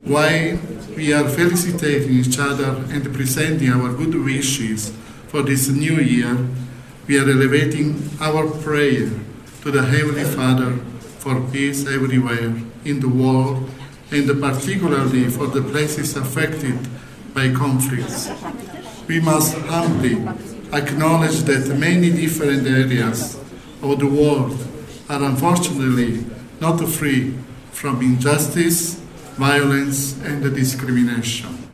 While we are felicitating each other and presenting our good wishes for this new year, we are elevating our prayer to the Heavenly Father for peace everywhere in the world, and particularly for the places affected by conflicts. We must humbly acknowledge that many different areas of the world are unfortunately not free from injustice, violence, and discrimination.